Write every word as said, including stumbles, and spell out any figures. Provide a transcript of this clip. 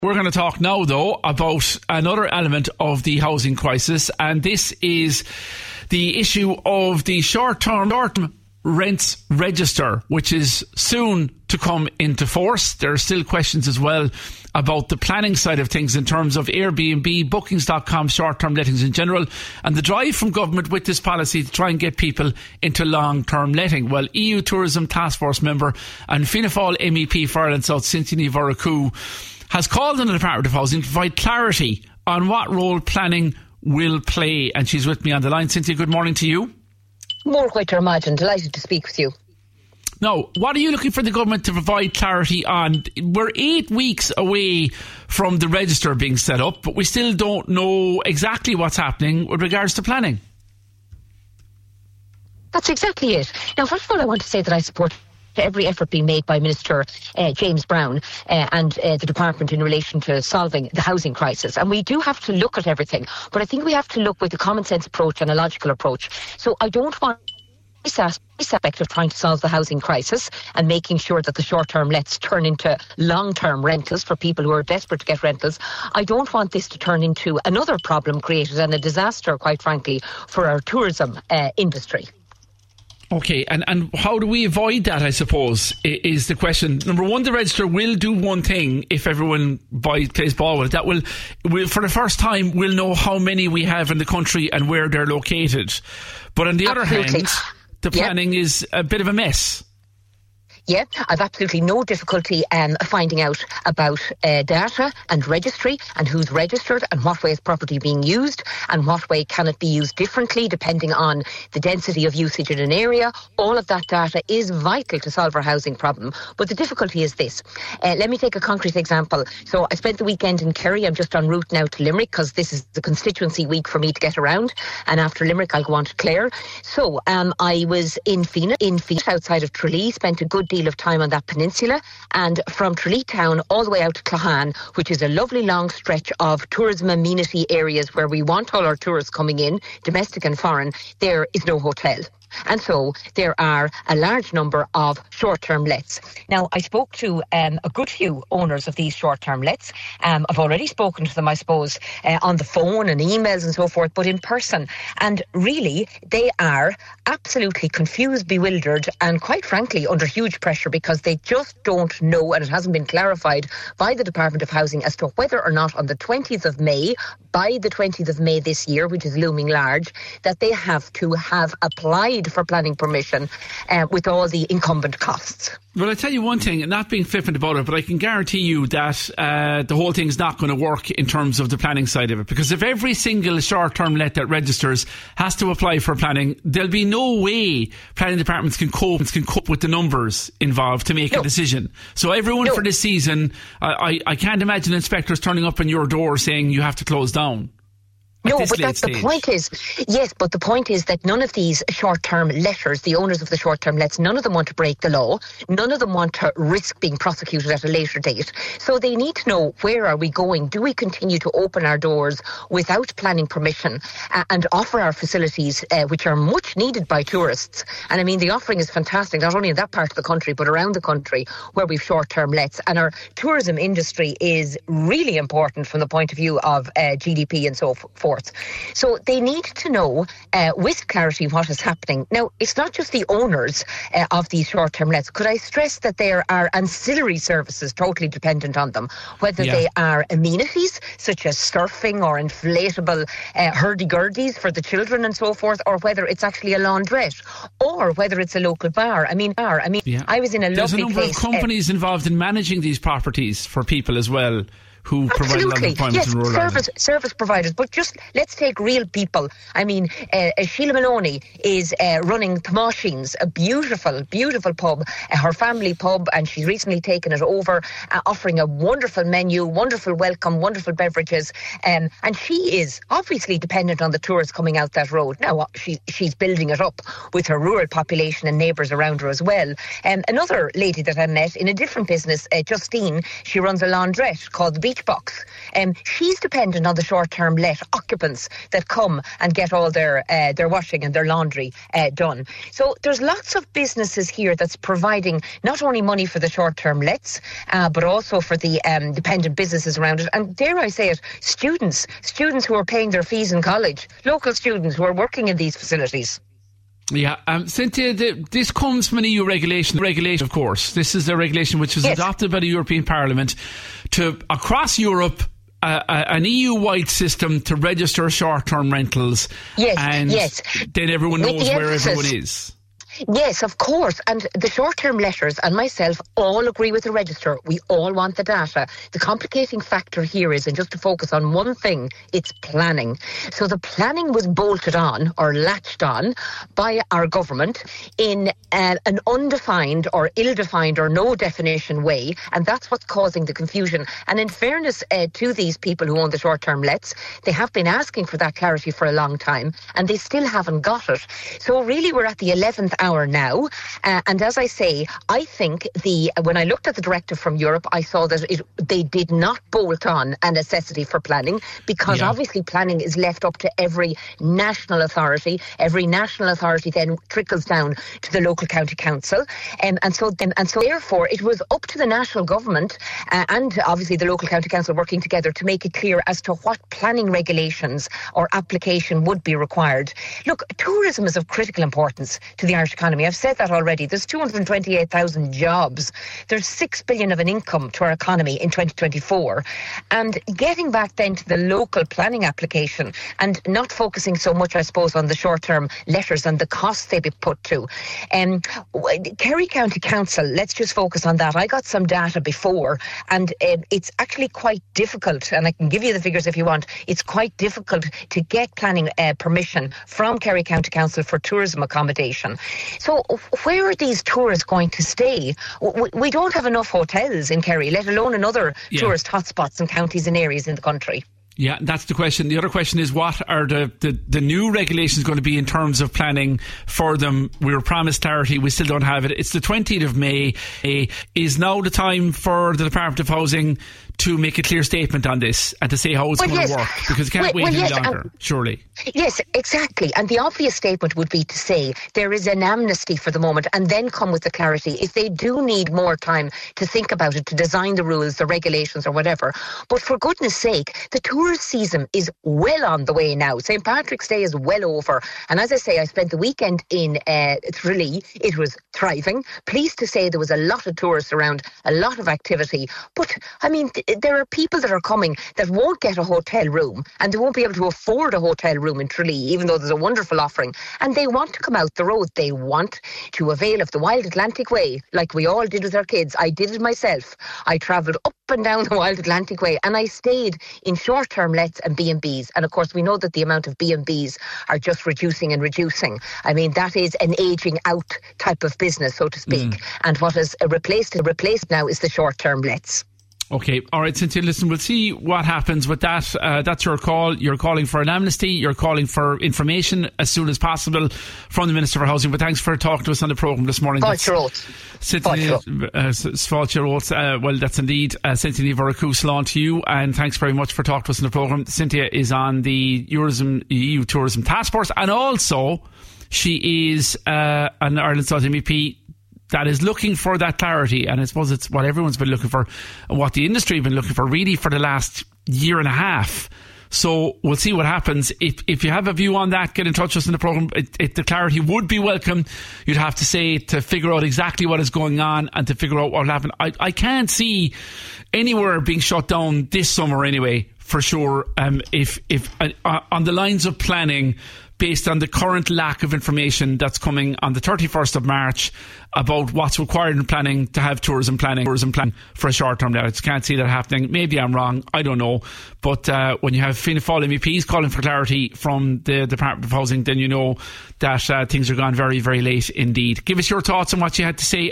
We're going to talk now, though, about another element of the housing crisis, and this is the issue of the short-term rents register, which is soon to come into force. There are still questions as well about the planning side of things in terms of Airbnb, bookings dot com, short-term lettings in general, and the drive from government with this policy to try and get people into long-term letting. Well, E U Tourism Task Force member and Fianna Fáil M E P for Ireland South, Cynthia Ní Mhurchú, has called on the Department of Housing to provide clarity on what role planning will play. And she's with me on the line. Cynthia, good morning to you. More quite to imagine. Delighted to speak with you. Now, what are you looking for the government to provide clarity on? We're eight weeks away from the register being set up, but we still don't know exactly what's happening with regards to planning. That's exactly it. Now, first of all, I want to say that I support every effort being made by Minister uh, James Browne uh, and uh, the department in relation to solving the housing crisis. And we do have to look at everything, but I think we have to look with a common sense approach and a logical approach. So I don't want this aspect of trying to solve the housing crisis and making sure that the short-term lets turn into long-term rentals for people who are desperate to get rentals. I don't want this to turn into another problem created and a disaster, quite frankly, for our tourism uh, industry. Okay, and, and how do we avoid that, I suppose, is the question. Number one, the register will do one thing if everyone buys, plays ball with it. That will, will, for the first time, we'll know how many we have in the country and where they're located. But on the Absolutely. other hand, the planning yep. is a bit of a mess. Yeah, I've absolutely no difficulty um, finding out about uh, data and registry and who's registered and what way is property being used and what way can it be used differently depending on the density of usage in an area. All of that data is vital to solve our housing problem. But the difficulty is this. Uh, let me take a concrete example. So I spent the weekend in Kerry. I'm just en route now to Limerick because this is the constituency week for me to get around. And after Limerick, I'll go on to Clare. So um, I was in Feenagh, in Feenagh, outside of Tralee, spent a good deal of time on that peninsula, and from Tralee town all the way out to Clahan, which is a lovely long stretch of tourism amenity areas where we want all our tourists coming in, domestic and foreign, there is no hotel. And so there are a large number of short-term lets. Now, I spoke to um, a good few owners of these short-term lets. Um, I've already spoken to them, I suppose, uh, on the phone and emails and so forth, but in person. And really, they are absolutely confused, bewildered, and quite frankly, under huge pressure because they just don't know, and it hasn't been clarified by the Department of Housing as to whether or not on the twentieth of May, by the twentieth of May this year, which is looming large, that they have to have applied for planning permission uh, with all the incumbent costs. Well, I tell you one thing, not being flippant about it, but I can guarantee you that uh, the whole thing's not going to work in terms of the planning side of it. Because if every single short-term let that registers has to apply for planning, there'll be no way planning departments can cope, can cope with the numbers involved to make no. a decision. So everyone no. for this season, I, I, I can't imagine inspectors turning up on your door saying you have to close down. No, but that's the point is, yes, but the point is that none of these short-term letters, the owners of the short-term lets, none of them want to break the law. None of them want to risk being prosecuted at a later date. So they need to know, where are we going? Do we continue to open our doors without planning permission uh, and offer our facilities, uh, which are much needed by tourists? And I mean, the offering is fantastic, not only in that part of the country, but around the country where we've short-term lets. And our tourism industry is really important from the point of view of uh, G D P and so forth. So they need to know uh, with clarity what is happening. Now, it's not just the owners uh, of these short-term lets. Could I stress that there are ancillary services totally dependent on them, whether yeah. they are amenities such as surfing or inflatable uh, hurdy-gurdies for the children and so forth, or whether it's actually a laundrette, or whether it's a local bar. I mean, bar. I mean, yeah. I was in a There's lovely place. There's a number place, of companies uh, involved in managing these properties for people as well, who provide a lot of employment yes, in rural service, Ireland. service providers. But just let's take real people. I mean, uh, Sheila Maloney is uh, running Tamashins, a beautiful, beautiful pub, uh, her family pub, and she's recently taken it over, uh, offering a wonderful menu, wonderful welcome, wonderful beverages. Um, and she is obviously dependent on the tourists coming out that road. Now, she, she's building it up with her rural population and neighbours around her as well. Um, another lady that I met in a different business, uh, Justine, she runs a laundrette called The beach box. Um, she's dependent on the short-term let occupants that come and get all their uh, their washing and their laundry uh, done. So there's lots of businesses here that's providing not only money for the short-term lets, uh, but also for the um, dependent businesses around it. And dare I say it, students, students who are paying their fees in college, local students who are working in these facilities. Yeah, um, Cynthia, the, this comes from an E U regulation. Regulation, of course. This is a regulation which was yes. adopted by the European Parliament to, across Europe, uh, uh, an E U-wide system to register short-term rentals. Yes, and yes. then everyone knows where emphasis. everyone is. Yes, of course. And the short-term letters and myself all agree with the register. We all want the data. The complicating factor here is, and just to focus on one thing, it's planning. So the planning was bolted on or latched on by our government in uh, an undefined or ill-defined or no definition way. And that's what's causing the confusion. And in fairness uh, to these people who own the short-term lets, they have been asking for that clarity for a long time and they still haven't got it. So really we're at the eleventh hour now, uh, and as I say, I think the when I looked at the directive from Europe, I saw that it, they did not bolt on a necessity for planning, because yeah. obviously planning is left up to every national authority. Every national authority then trickles down to the local county council, um, and so um, and so therefore it was up to the national government uh, and obviously the local county council working together to make it clear as to what planning regulations or application would be required. Look, tourism is of critical importance to the Irish economy. I've said that already. There's two hundred twenty-eight thousand jobs. There's six billion of an income to our economy in twenty twenty-four. And getting back then to the local planning application and not focusing so much, I suppose, on the short-term letters and the costs they be put to. Um, Kerry County Council, let's just focus on that. I got some data before, and uh, it's actually quite difficult, and I can give you the figures if you want. It's quite difficult to get planning uh, permission from Kerry County Council for tourism accommodation. So where are these tourists going to stay? We don't have enough hotels in Kerry, let alone in other yeah. tourist hotspots and counties and areas in the country. Yeah, that's the question. The other question is, what are the, the, the new regulations going to be in terms of planning for them? We were promised clarity. We still don't have it. It's the twentieth of May. Uh, is now the time for the Department of Housing to make a clear statement on this and to say how it's well, going yes. to work? Because it can't well, wait well, any yes, longer, um, surely. Yes, exactly. And the obvious statement would be to say there is an amnesty for the moment and then come with the clarity if they do need more time to think about it, to design the rules, the regulations or whatever. But for goodness sake, the tourist season is well on the way now. Saint Patrick's Day is well over. And as I say, I spent the weekend in uh, Tralee. It was thriving. Pleased to say there was a lot of tourists around, a lot of activity. But, I mean, th- there are people that are coming that won't get a hotel room and they won't be able to afford a hotel room in Tralee, even though there's a wonderful offering. And they want to come out the road. They want to avail of the Wild Atlantic Way, like we all did with our kids. I did it myself. I travelled up and down the Wild Atlantic Way and I stayed in short-term lets and B and B's. And of course, we know that the amount of B and B's are just reducing and reducing. I mean, that is an ageing out type of business, so to speak. Mm. And what is replaced, replaced now is the short-term lets. Okay, all right, Cynthia, listen, we'll see what happens with that. Uh, that's your call. You're calling for an amnesty. You're calling for information as soon as possible from the Minister for Housing. But thanks for talking to us on the programme this morning. Fáilte Rót. Cynthia, Fáilte Rót. Uh, well, that's indeed uh, Cynthia Veracruz to you. And thanks very much for talking to us on the programme. Cynthia is on the Tourism, E U Tourism Task Force. And also, she is uh, an Ireland South M E P that is looking for that clarity, and I suppose it's what everyone's been looking for and what the industry have been looking for really for the last year and a half. So we'll see what happens. If if you have a view on that, get in touch with us in the programme. It, it, the clarity would be welcome, you'd have to say, to figure out exactly what is going on and to figure out what will happen. I, I can't see anywhere being shut down this summer anyway, for sure, um, if, if uh, on the lines of planning, based on the current lack of information that's coming on the thirty-first of March about what's required in planning to have tourism planning tourism plan for a short term. Now, I just can't see that happening. Maybe I'm wrong. I don't know. But uh, when you have Fianna Fáil M E Ps calling for clarity from the Department of Housing, then you know that uh, things are gone very, very late indeed. Give us your thoughts on what you had to say